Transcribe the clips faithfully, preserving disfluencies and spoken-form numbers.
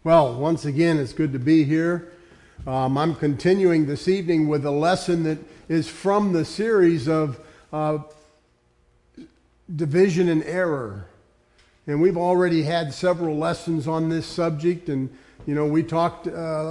Well, once again, it's good to be here. Um, I'm continuing this evening with a lesson that is from the series of uh, division and error. And we've already had several lessons on this subject. And, you know, we talked uh,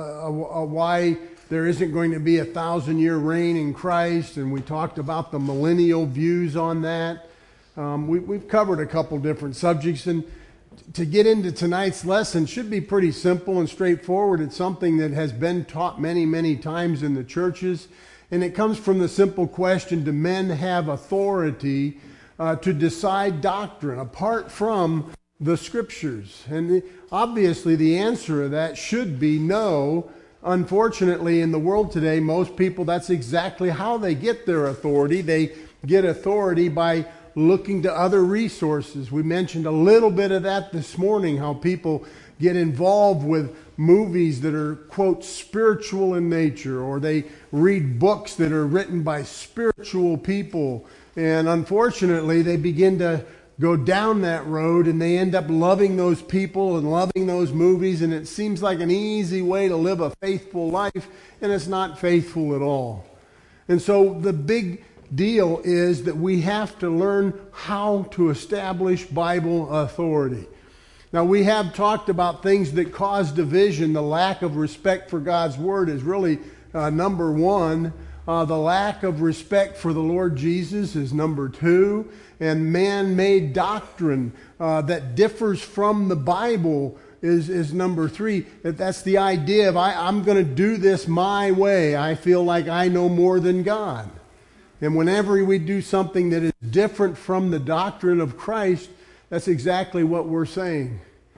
uh, why there isn't going to be a thousand-year reign in Christ. And we talked about the millennial views on that. Um, we, we've covered a couple different subjects. And to get into tonight's lesson should be pretty simple and straightforward. It's something that has been taught many, many times in the churches. And it comes from the simple question, do men have authority uh, to decide doctrine apart from the Scriptures? And the, obviously the answer to that should be no. Unfortunately, in the world today, most people, that's exactly how they get their authority. They get authority by looking to other resources. We mentioned a little bit of that this morning, how people get involved with movies that are, quote, spiritual in nature, or they read books that are written by spiritual people. And unfortunately, they begin to go down that road and they end up loving those people and loving those movies, and it seems like an easy way to live a faithful life, and it's not faithful at all. And so the big deal is that we have to learn how to establish Bible authority. Now, we have talked about things that cause division. The lack of respect for God's Word is really uh, number one. Uh, the lack of respect for the Lord Jesus is number two. And man-made doctrine uh, that differs from the Bible is, is number three. That that's the idea of I, I'm going to do this my way. I feel like I know more than God. And whenever we do something that is different from the doctrine of Christ, that's exactly what we're saying.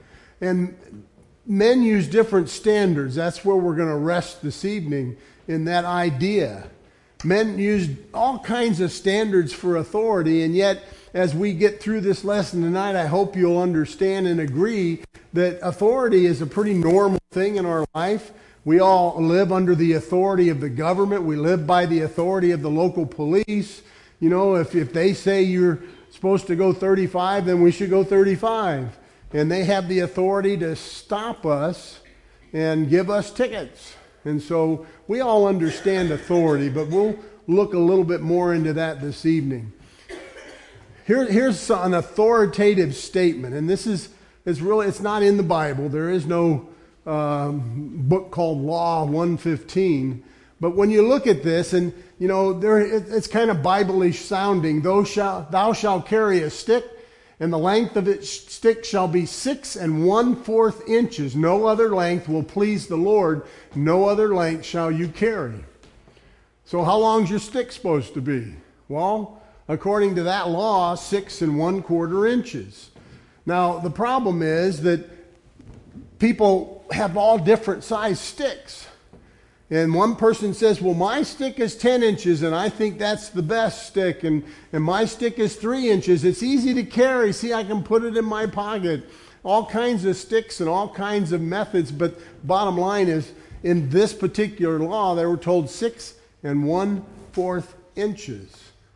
And men use different standards. That's where we're going to rest this evening, in that idea. Men use all kinds of standards for authority, and yet as we get through this lesson tonight, I hope you'll understand and agree that authority is a pretty normal thing in our life. We all live under the authority of the government. We live by the authority of the local police. You know, if, if they say you're supposed to go thirty-five, then we should go thirty-five. And they have the authority to stop us and give us tickets. And so we all understand authority, but we'll look a little bit more into that this evening. Here, here's an authoritative statement, and this is it's really it's not in the Bible. There is no Um, book called Law one fifteen. But when you look at this, and you know, there it, it's kind of Bible-ish sounding. Thou shalt, thou shalt carry a stick, and the length of its stick shall be six and one-fourth inches. No other length will please the Lord. No other length shall you carry. So how long's your stick supposed to be? Well, according to that law, six and one-quarter inches. Now, the problem is that people have all different size sticks. And one person says, well, my stick is ten inches and I think that's the best stick. And, and my stick is three inches. It's easy to carry. See, I can put it in my pocket. All kinds of sticks and all kinds of methods. But bottom line is, in this particular law, they were told six and one-fourth inches.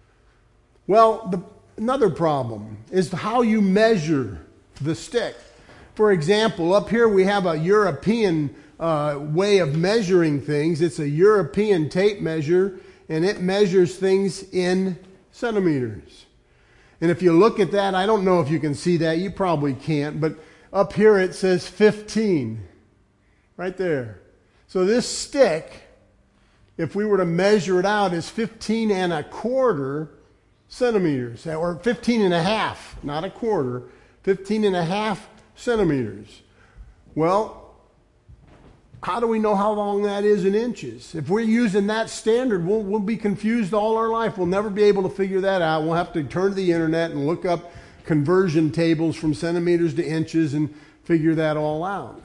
Well, the, another problem is how you measure the stick. For example, up here we have a European uh, way of measuring things. It's a European tape measure, and it measures things in centimeters. And if you look at that, I don't know if you can see that. You probably can't. But up here it says fifteen. Right there. So this stick, if we were to measure it out, is fifteen and a quarter centimeters. Or fifteen and a half, not a quarter. fifteen and a half centimeters. Well, how do we know how long that is in inches? If we're using that standard, we'll, we'll be confused all our life. We'll never be able to figure that out. We'll have to turn to the internet and look up conversion tables from centimeters to inches and figure that all out.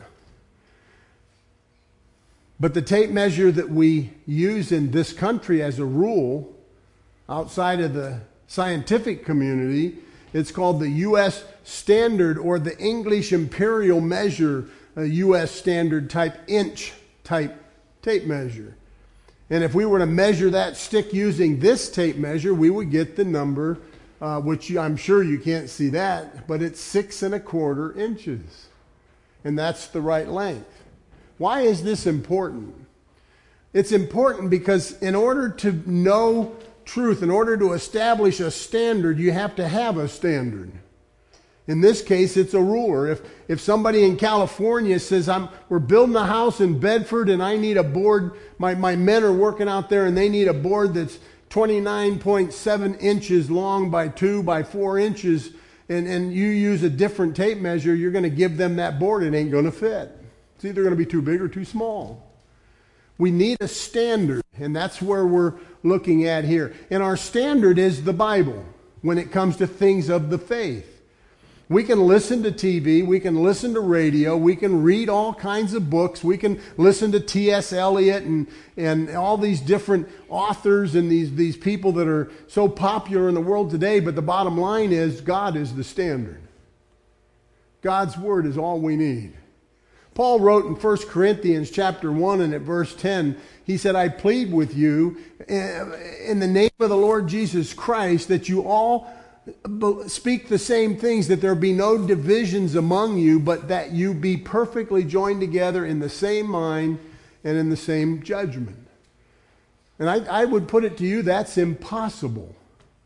But the tape measure that we use in this country as a rule, outside of the scientific community, it's called the U S standard, or the English imperial measure, a U S standard type inch type tape measure. And if we were to measure that stick using this tape measure, we would get the number, uh, which you, I'm sure you can't see that, but it's six and a quarter inches. and that's the right length. Why is this important? It's important because in order to know truth, in order to establish a standard, you have to have a standard. In this case, it's a ruler. If if somebody in California says, I'm we're building a house in Bedford and I need a board, my, my men are working out there and they need a board that's twenty-nine point seven inches long by two by four inches, and, and you use a different tape measure, you're going to give them that board. It ain't going to fit. It's either going to be too big or too small. We need a standard, and that's where we're looking at here. And our standard is the Bible when it comes to things of the faith. We can listen to T V, we can listen to radio, we can read all kinds of books, we can listen to T S Eliot and, and all these different authors and these, these people that are so popular in the world today, but the bottom line is God is the standard. God's Word is all we need. Paul wrote in First Corinthians chapter one and at verse ten, he said, I plead with you in the name of the Lord Jesus Christ that you all speak the same things, that there be no divisions among you, but that you be perfectly joined together in the same mind and in the same judgment. And I, I would put it to you, that's impossible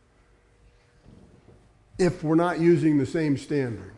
if we're not using the same standard.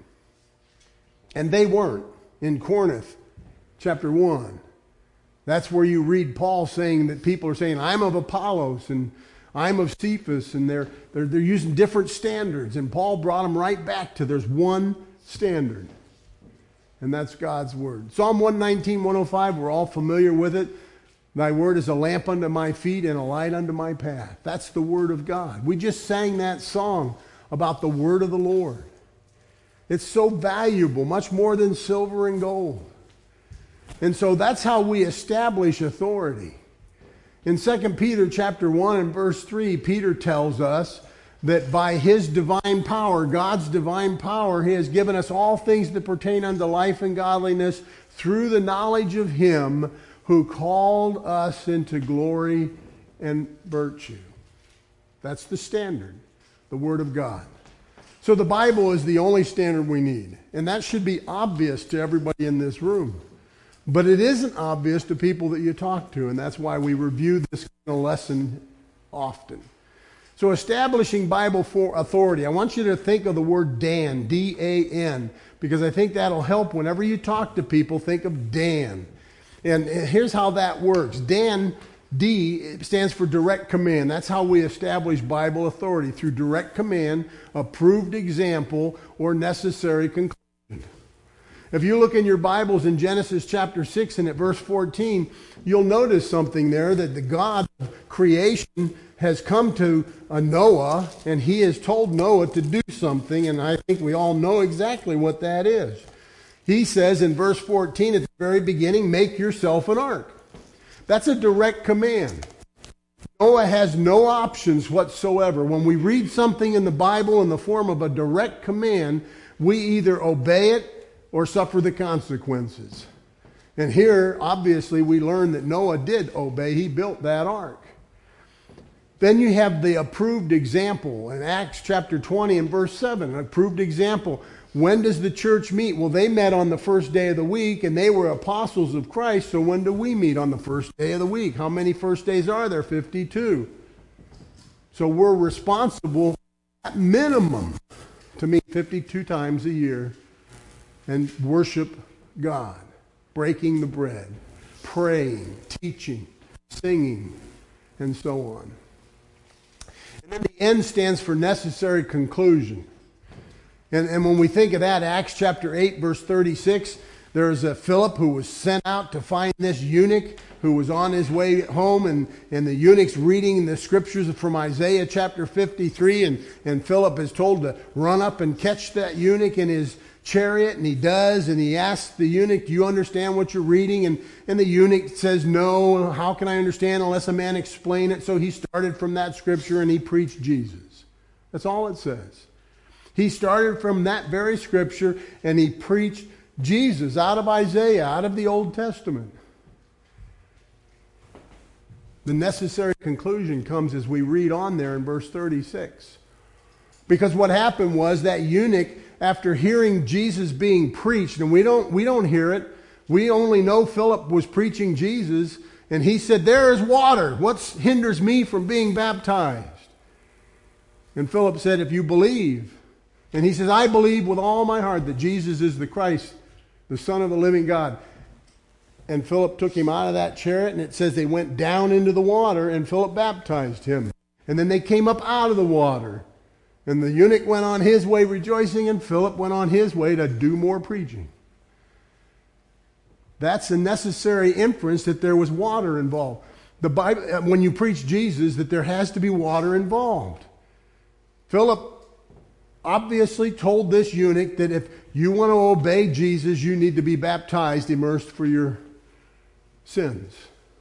And they weren't in Corinth chapter one. That's where you read Paul saying that people are saying, I'm of Apollos and I'm of Cephas, and they're, they're, they're using different standards. And Paul brought them right back to there's one standard, and that's God's Word. Psalm one nineteen, one oh five, we're all familiar with it. Thy word is a lamp unto my feet and a light unto my path. That's the Word of God. We just sang that song about the Word of the Lord. It's so valuable, much more than silver and gold. And so that's how we establish authority. In Second Peter chapter one and verse three, Peter tells us that by his divine power, God's divine power, he has given us all things that pertain unto life and godliness through the knowledge of him who called us into glory and virtue. That's the standard, the Word of God. So the Bible is the only standard we need, and that should be obvious to everybody in this room. But it isn't obvious to people that you talk to, and that's why we review this kind of lesson often. So establishing Bible for authority, I want you to think of the word Dan, D A N, because I think that'll help whenever you talk to people, think of Dan. And here's how that works. Dan, D, stands for direct command. That's how we establish Bible authority, through direct command, approved example, or necessary conclusion. If you look in your Bibles in Genesis chapter six and at verse fourteen, you'll notice something there, that the God of creation has come to a Noah, and he has told Noah to do something, and I think we all know exactly what that is. He says in verse fourteen at the very beginning, make yourself an ark. That's a direct command. Noah has no options whatsoever. When we read something in the Bible in the form of a direct command, we either obey it or suffer the consequences. And here, obviously, we learn that Noah did obey. He built that ark. Then you have the approved example in Acts chapter twenty and verse seven. An approved example. When does the church meet? Well, they met on the first day of the week, and they were apostles of Christ, so when do we meet? On the first day of the week. How many first days are there? fifty-two. So we're responsible, at minimum, to meet fifty-two times a year and worship God, breaking the bread, praying, teaching, singing, and so on. And then the N stands for necessary conclusion. And, and when we think of that, Acts chapter eight, verse thirty-six, there's a Philip who was sent out to find this eunuch who was on his way home, and, and the eunuch's reading the scriptures from Isaiah chapter fifty-three, and, and Philip is told to run up and catch that eunuch in his chariot, and he does, and he asks the eunuch, do you understand what you're reading? And, and the eunuch says, no, how can I understand unless a man explain it? So he started from that scripture and he preached Jesus. That's all it says. He started from that very scripture and he preached Jesus out of Isaiah, out of the Old Testament. The necessary conclusion comes as we read on there in verse thirty-six. Because what happened was that eunuch after hearing Jesus being preached, and we don't, we don't hear it. We only know Philip was preaching Jesus, and he said, there is water. What hinders me from being baptized? And Philip said, if you believe. And he says, I believe with all my heart that Jesus is the Christ, the Son of the living God. And Philip took him out of that chariot, and it says they went down into the water, and Philip baptized him. And then they came up out of the water. And the eunuch went on his way rejoicing, and Philip went on his way to do more preaching. That's a necessary inference that there was water involved. The Bible, when you preach Jesus, that there has to be water involved. Philip obviously told this eunuch that if you want to obey Jesus, you need to be baptized, immersed for your sins.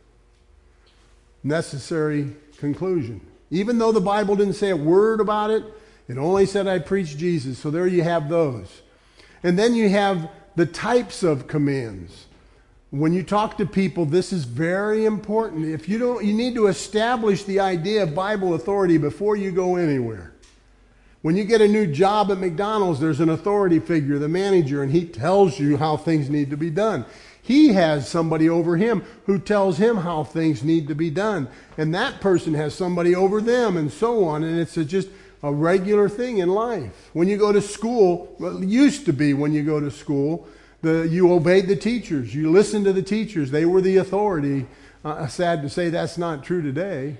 Necessary conclusion. Even though the Bible didn't say a word about it, it only said I preach Jesus. So there you have those. And then you have the types of commands. When you talk to people, this is very important. If you don't, you need to establish the idea of Bible authority before you go anywhere. When you get a new job at McDonald's, there's an authority figure, the manager, and he tells you how things need to be done. He has somebody over him who tells him how things need to be done. And that person has somebody over them, and so on. And it's a, just a regular thing in life. When you go to school, well, it used to be when you go to school, The, you obeyed the teachers. You listened to the teachers. They were the authority. Uh, sad to say that's not true today.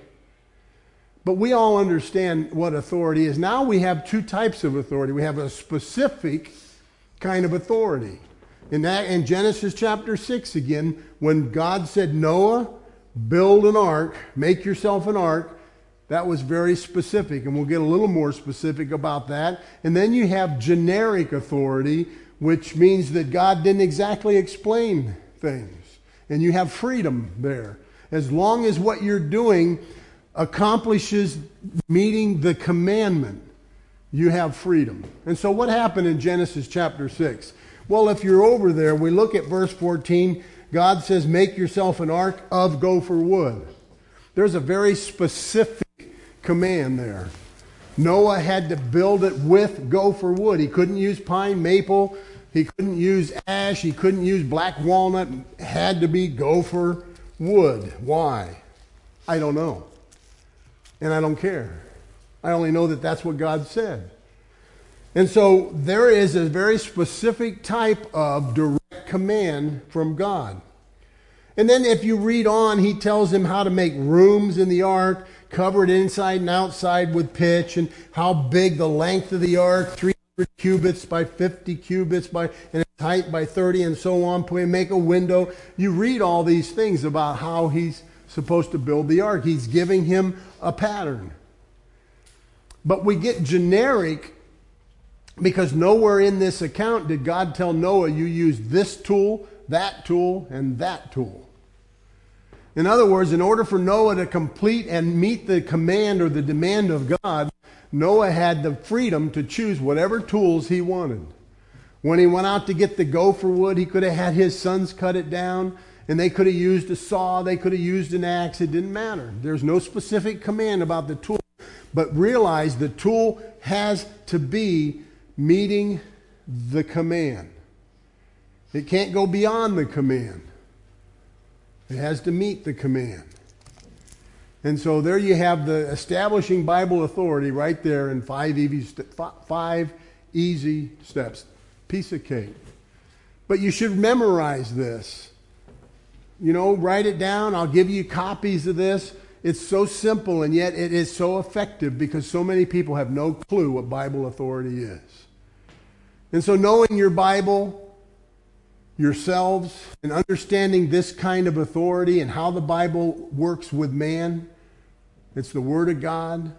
But we all understand what authority is. Now we have two types of authority. We have a specific kind of authority. In that, in Genesis chapter six again, when God said, Noah, build an ark, make yourself an ark, that was very specific. And we'll get a little more specific about that. And then you have generic authority, which means that God didn't exactly explain things. And you have freedom there. As long as what you're doing accomplishes meeting the commandment, you have freedom. And so what happened in Genesis chapter six? Well, if you're over there, we look at verse fourteen. God says, make yourself an ark of gopher wood. There's a very specific command there. Noah had to build it with gopher wood. He couldn't use pine, maple. He couldn't use ash. He couldn't use black walnut. It had to be gopher wood. Why? I don't know. And I don't care. I only know that that's what God said. And so there is a very specific type of direct command from God. And then if you read on, he tells him how to make rooms in the ark, covered inside and outside with pitch, and how big the length of the ark, three hundred cubits by fifty cubits by, and its height by thirty, and so on. Make a window. You read all these things about how he's supposed to build the ark. He's giving him a pattern. But we get generic because nowhere in this account did God tell Noah, you use this tool, that tool, and that tool. In other words, in order for Noah to complete and meet the command or the demand of God, Noah had the freedom to choose whatever tools he wanted. When he went out to get the gopher wood, he could have had his sons cut it down, and they could have used a saw, they could have used an axe. It didn't matter. There's no specific command about the tool. But realize the tool has to be meeting the command. It can't go beyond the command. It has to meet the command. And so there you have the establishing Bible authority right there in five easy, five easy steps. Piece of cake. But you should memorize this. You know, write it down. I'll give you copies of this. It's so simple, and yet it is so effective because so many people have no clue what Bible authority is. And so knowing your Bible, yourselves, and understanding this kind of authority and how the Bible works with man, it's the Word of God,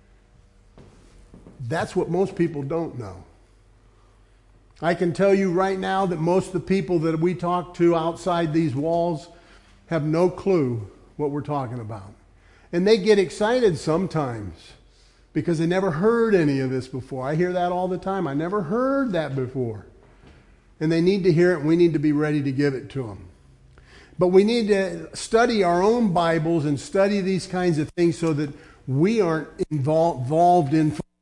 that's what most people don't know. I can tell you right now that most of the people that we talk to outside these walls have no clue what we're talking about. And they get excited sometimes because they never heard any of this before. I hear that all the time. I never heard that before. And they need to hear it, and we need to be ready to give it to them. But we need to study our own Bibles and study these kinds of things so that we aren't involved in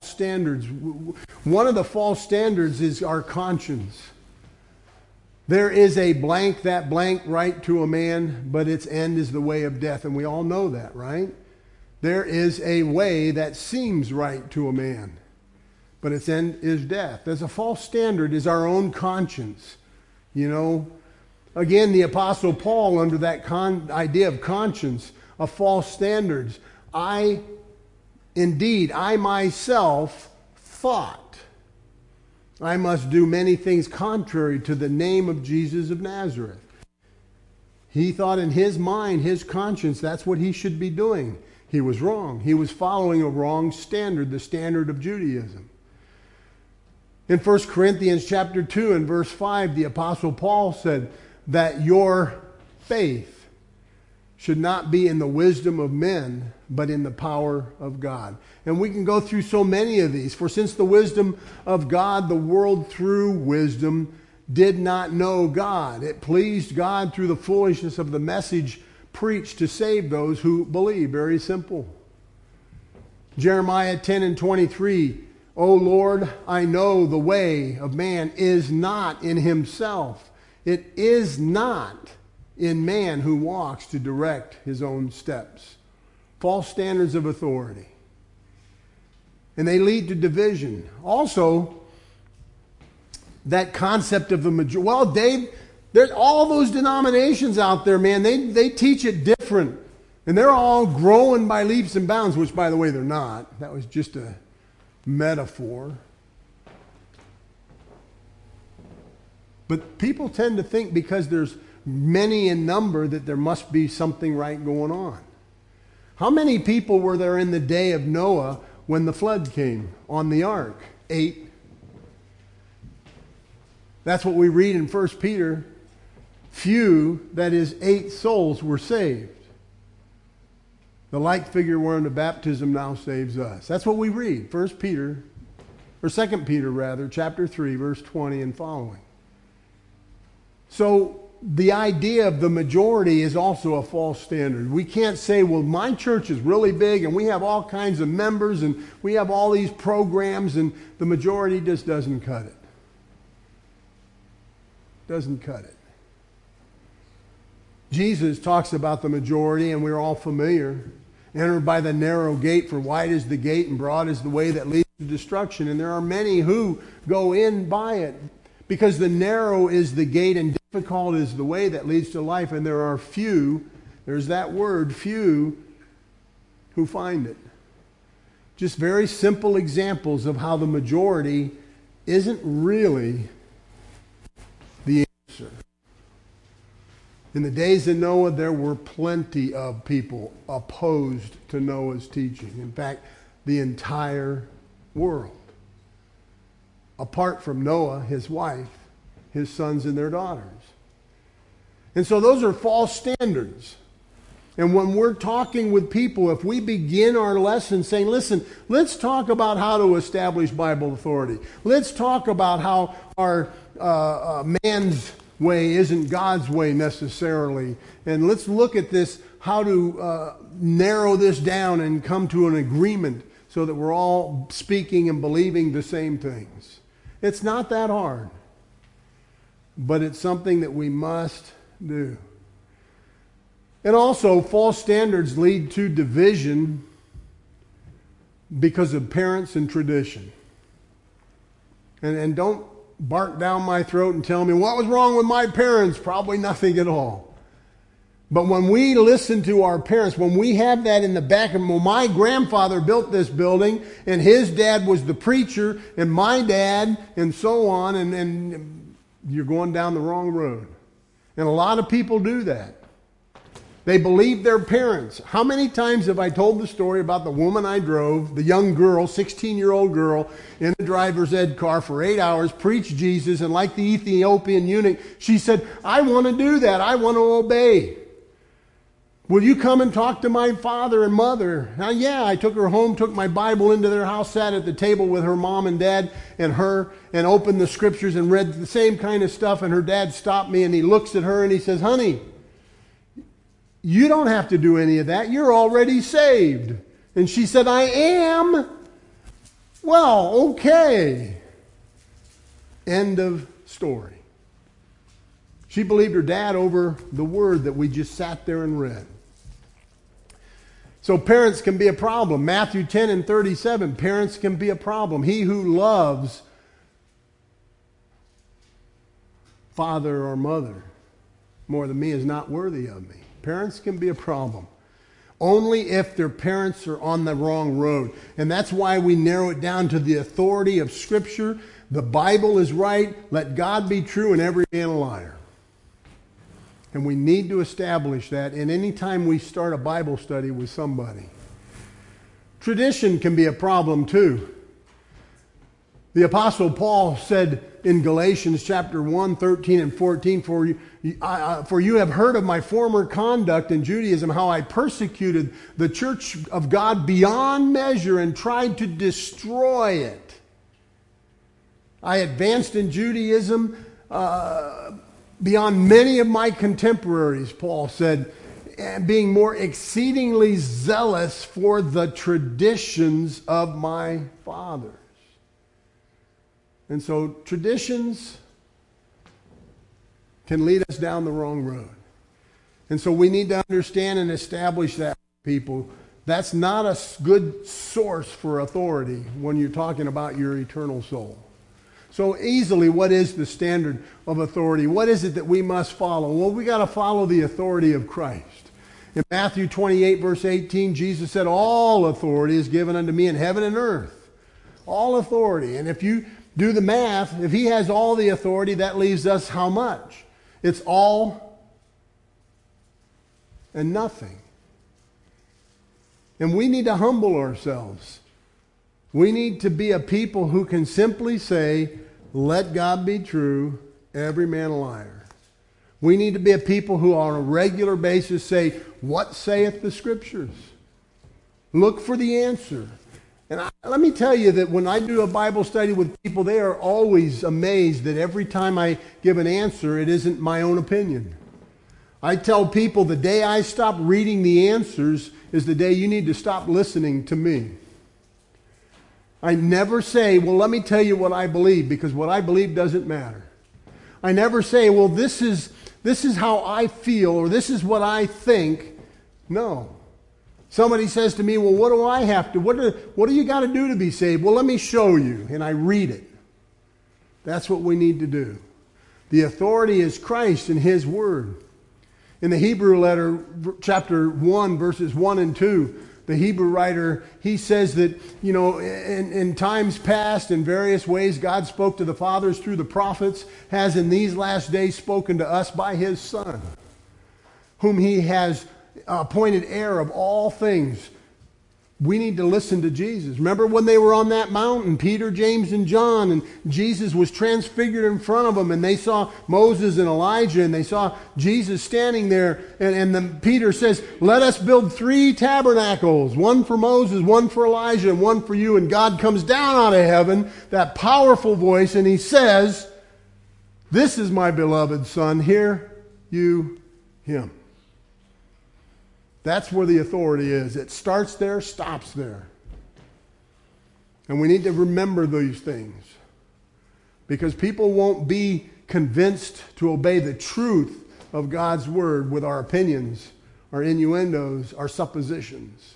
standards. One of the false standards is our conscience. There is a blank, that blank right to a man, but its end is the way of death. And we all know that, right? There is a way that seems right to a man, but its end is death. There's a false standard is our own conscience. You know, again, the Apostle Paul, under that con- idea of conscience, of false standards, I, indeed, I myself thought I must do many things contrary to the name of Jesus of Nazareth. He thought in his mind, his conscience, that's what he should be doing. He was wrong. He was following a wrong standard, the standard of Judaism. In First Corinthians chapter two and verse five, the Apostle Paul said that your faith should not be in the wisdom of men, but in the power of God. And we can go through so many of these. For since the wisdom of God, the world through wisdom did not know God. It pleased God through the foolishness of the message preached to save those who believe. Very simple. Jeremiah ten and twenty-three, O Lord, I know the way of man is not in himself. It is not in man who walks to direct his own steps. False standards of authority. And they lead to division. Also, that concept of the majority. Well, Dave, there's all those denominations out there, man. They, they teach it different. And they're all growing by leaps and bounds, which, by the way, they're not. That was just a metaphor. But people tend to think because there's many in number that there must be something right going on. How many people were there in the day of Noah when the flood came on the ark? Eight. That's what we read in First Peter. Few, that is, eight souls were saved. The like figure wherein the baptism now saves us. That's what we read. First Peter, or Second Peter rather, chapter three, verse twenty and following. So the idea of the majority is also a false standard. We can't say, well, my church is really big and we have all kinds of members and we have all these programs, and the majority just doesn't cut it. Doesn't cut it. Jesus talks about the majority, and we're all familiar. Enter by the narrow gate, for wide is the gate and broad is the way that leads to destruction. And there are many who go in by it, because the narrow is the gate and difficult is the way that leads to life. And there are few, there's that word, few, who find it. Just very simple examples of how the majority isn't really the answer. In the days of Noah, there were plenty of people opposed to Noah's teaching. In fact, the entire world. Apart from Noah, his wife, his sons, and their daughters. And so those are false standards. And when we're talking with people, if we begin our lesson saying, listen, let's talk about how to establish Bible authority. Let's talk about how our uh, uh, man's way isn't God's way necessarily. And let's look at this, how to uh, narrow this down and come to an agreement so that we're all speaking and believing the same things. It's not that hard, but it's something that we must do. And also, false standards lead to division because of parents and tradition. And, and don't bark down my throat and tell me what was wrong with my parents. Probably nothing at all. But when we listen to our parents, when we have that in the back of, well, my grandfather built this building and his dad was the preacher and my dad and so on, and, and you're going down the wrong road. And a lot of people do that. They believe their parents. How many times have I told the story about the woman I drove, the young girl, sixteen-year-old girl, in the driver's ed car for eight hours, preached Jesus, and like the Ethiopian eunuch, she said, I want to do that. I want to obey. Will you come and talk to my father and mother? Now, yeah, I took her home, took my Bible into their house, sat at the table with her mom and dad and her, and opened the scriptures and read the same kind of stuff, and her dad stopped me, and he looks at her and he says, honey, you don't have to do any of that. You're already saved. And she said, I am. Well, okay. End of story. She believed her dad over the word that we just sat there and read. So parents can be a problem. Matthew ten and thirty-seven, parents can be a problem. He who loves father or mother more than me is not worthy of me. Parents can be a problem. Only if their parents are on the wrong road. And that's why we narrow it down to the authority of Scripture. The Bible is right. Let God be true and every man a liar. And we need to establish that in any time we start a Bible study with somebody. Tradition can be a problem too. The Apostle Paul said in Galatians chapter one, thirteen and fourteen, for you, uh, for you have heard of my former conduct in Judaism, how I persecuted the church of God beyond measure and tried to destroy it. I advanced in Judaism uh, beyond many of my contemporaries, Paul said, being more exceedingly zealous for the traditions of my fathers. And so traditions can lead us down the wrong road. And so we need to understand and establish that, people. That's not a good source for authority when you're talking about your eternal soul. So easily, what is the standard of authority? What is it that we must follow? Well, we got to follow the authority of Christ. In Matthew twenty-eight, verse eighteen, Jesus said, all authority is given unto me in heaven and earth. All authority. And if you do the math, if he has all the authority, that leaves us how much? It's all and nothing. And we need to humble ourselves. We need to be a people who can simply say, let God be true, every man a liar. We need to be a people who on a regular basis say, what saith the Scriptures? Look for the answer. And I, let me tell you that when I do a Bible study with people, they are always amazed that every time I give an answer, it isn't my own opinion. I tell people the day I stop reading the answers is the day you need to stop listening to me. I never say, well, let me tell you what I believe, because what I believe doesn't matter. I never say, well, this is, this is how I feel, or this is what I think. No. Somebody says to me, well, what do I have to, what do, what do you got to do to be saved? Well, let me show you. And I read it. That's what we need to do. The authority is Christ and His Word. In the Hebrew letter, chapter one, verses one and two, the Hebrew writer, he says that, you know, in, in times past, in various ways, God spoke to the fathers through the prophets, has in these last days spoken to us by His Son, whom He has appointed heir of all things. We need to listen to Jesus. Remember when they were on that mountain, Peter, James, and John, and Jesus was transfigured in front of them, and they saw Moses and Elijah, and they saw Jesus standing there, and, and then Peter says, let us build three tabernacles, one for Moses, one for Elijah, and one for you. And God comes down out of heaven, that powerful voice, and He says, this is my beloved Son, hear you Him. That's where the authority is. It starts there, stops there. And we need to remember these things, because people won't be convinced to obey the truth of God's Word with our opinions, our innuendos, our suppositions.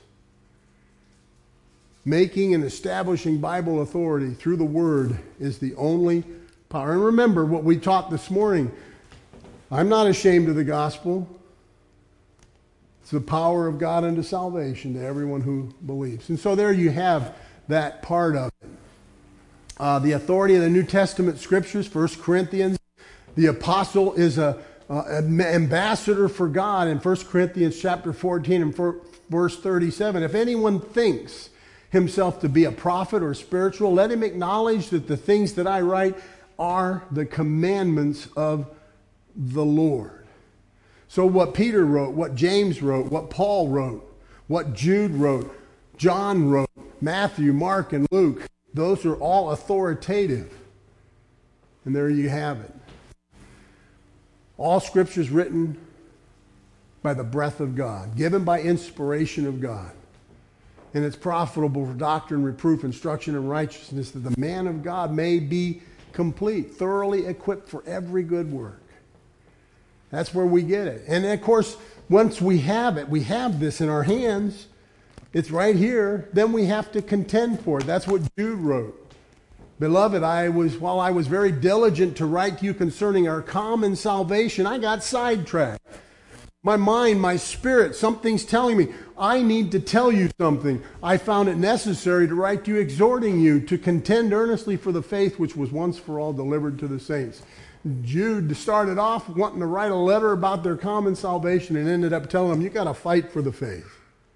Making and establishing Bible authority through the Word is the only power. And remember what we taught this morning. I'm not ashamed of the gospel. It's the power of God unto salvation to everyone who believes. And so there you have that part of it. Uh, the authority of the New Testament Scriptures, First Corinthians. The apostle is a, uh, an ambassador for God in First Corinthians chapter fourteen and verse thirty-seven. If anyone thinks himself to be a prophet or spiritual, let him acknowledge that the things that I write are the commandments of the Lord. So what Peter wrote, what James wrote, what Paul wrote, what Jude wrote, John wrote, Matthew, Mark, and Luke, those are all authoritative. And there you have it. All Scripture is written by the breath of God, given by inspiration of God. and it's profitable for doctrine, reproof, instruction in righteousness, that the man of God may be complete, thoroughly equipped for every good work. That's where we get it. And of course, once we have it, we have this in our hands, it's right here, then we have to contend for it. That's what Jude wrote. Beloved, I was, while I was very diligent to write to you concerning our common salvation, I got sidetracked. My mind, my spirit, something's telling me, I need to tell you something. I found it necessary to write to you, exhorting you to contend earnestly for the faith which was once for all delivered to the saints. Jude started off wanting to write a letter about their common salvation and ended up telling them, you got to fight for the faith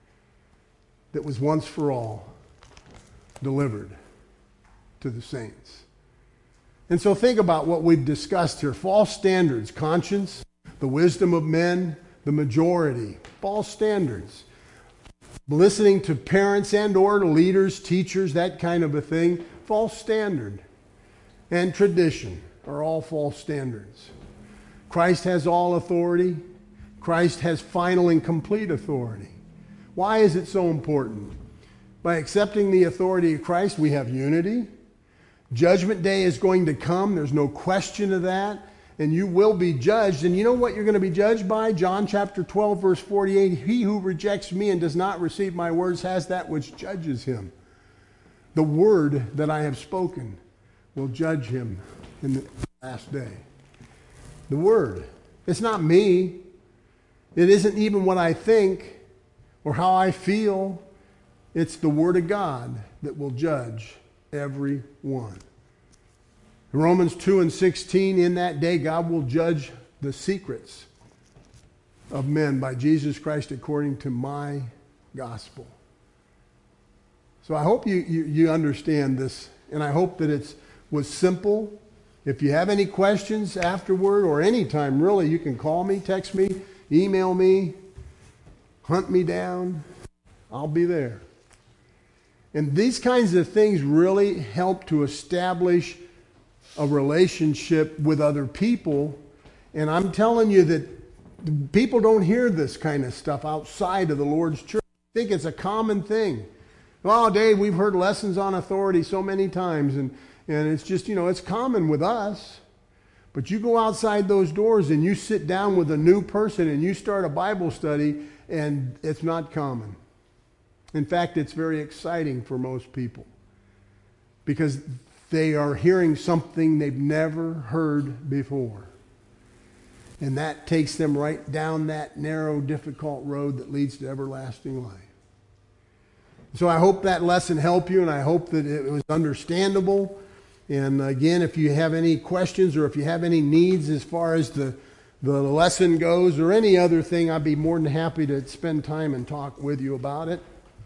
that was once for all delivered to the saints. And so think about what we've discussed here. False standards, conscience, the wisdom of men, the majority. False standards. Listening to parents and or to leaders, teachers, that kind of a thing. False standard. And tradition are all false standards. Christ has all authority. Christ has final and complete authority. Why is it so important? By accepting the authority of Christ, we have unity. Judgment day is going to come. There's no question of that. And you will be judged. And you know what you're going to be judged by? John chapter twelve, verse forty-eight. He who rejects me and does not receive my words has that which judges him. The word that I have spoken will judge him in the last day. The word. It's not me. It isn't even what I think or how I feel. It's the word of God that will judge every one. Romans two and sixteen, in that day God will judge the secrets of men by Jesus Christ according to my gospel. So I hope you, you, you understand this, and I hope that it was simple. If you have any questions afterward or anytime really, you can call me, text me, email me, hunt me down. I'll be there. And these kinds of things really help to establish a relationship with other people. And I'm telling you that people don't hear this kind of stuff outside of the Lord's church. I think it's a common thing. Oh, Dave, we've heard lessons on authority so many times, and, and it's just, you know, it's common with us. But you go outside those doors and you sit down with a new person and you start a Bible study, and it's not common. In fact, it's very exciting for most people because they are hearing something they've never heard before. And that takes them right down that narrow, difficult road that leads to everlasting life. So I hope that lesson helped you, and I hope that it was understandable. And again, if you have any questions or if you have any needs as far as the, the lesson goes or any other thing, I'd be more than happy to spend time and talk with you about it.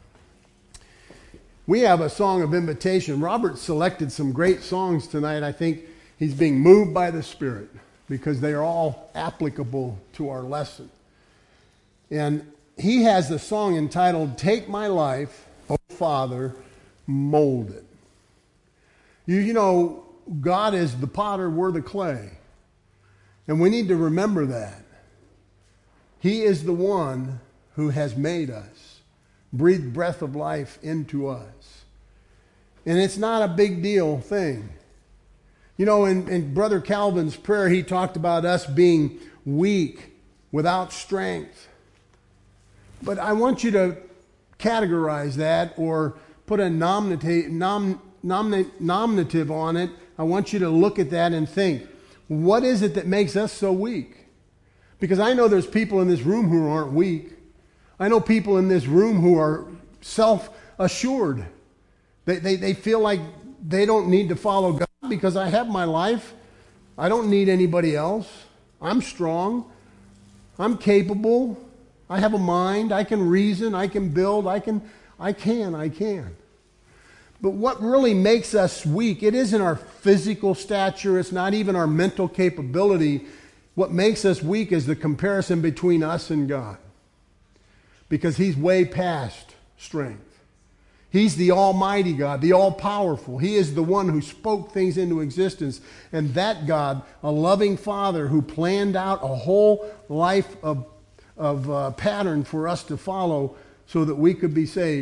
We have a song of invitation. Robert selected some great songs tonight. I think he's being moved by the Spirit because they are all applicable to our lesson. And he has the song entitled, Take My Life, O Father, Mold It. You, you know, God is the potter, we're the clay. And we need to remember that. He is the one who has made us, breathed breath of life into us. And it's not a big deal thing. You know, in, in Brother Calvin's prayer, he talked about us being weak, without strength. But I want you to categorize that or put a nominative, nom, nom, nominative on it. I want you to look at that and think, what is it that makes us so weak? Because I know there's people in this room who aren't weak. I know people in this room who are self-assured. They, they, they feel like they don't need to follow God because I have my life. I don't need anybody else. I'm strong. I'm capable. I have a mind. I can reason. I can build. I can, I can, I can. But what really makes us weak, it isn't our physical stature. It's not even our mental capability. What makes us weak is the comparison between us and God. Because He's way past strength. He's the Almighty God, the All-Powerful. He is the one who spoke things into existence. And that God, a loving Father who planned out a whole life of, of uh, pattern for us to follow so that we could be saved,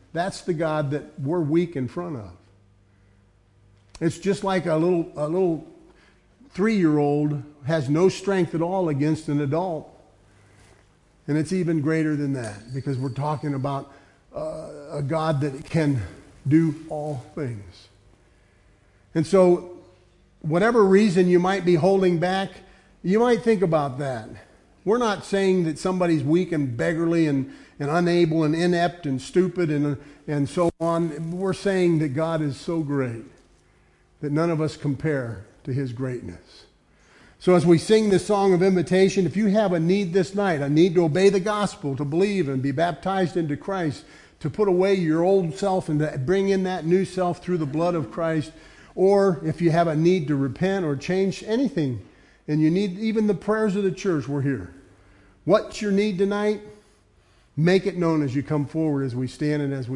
That's the God that we're weak in front of. It's just like a little a little three-year-old has no strength at all against an adult. And it's even greater than that, because we're talking about uh, a God that can do all things. And so, whatever reason you might be holding back, you might think about that. We're not saying that somebody's weak and beggarly and, and unable and inept and stupid and, and so on. We're saying that God is so great that none of us compare to his greatness. So as we sing this song of invitation, if you have a need this night, a need to obey the gospel, to believe and be baptized into Christ, to put away your old self and to bring in that new self through the blood of Christ, or if you have a need to repent or change anything, and you need even the prayers of the church, we're here. What's your need tonight? Make it known as you come forward, as we stand and as we